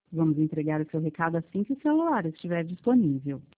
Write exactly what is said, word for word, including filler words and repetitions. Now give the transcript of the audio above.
Vamos entregar o seu recado assim que o celular estiver disponível.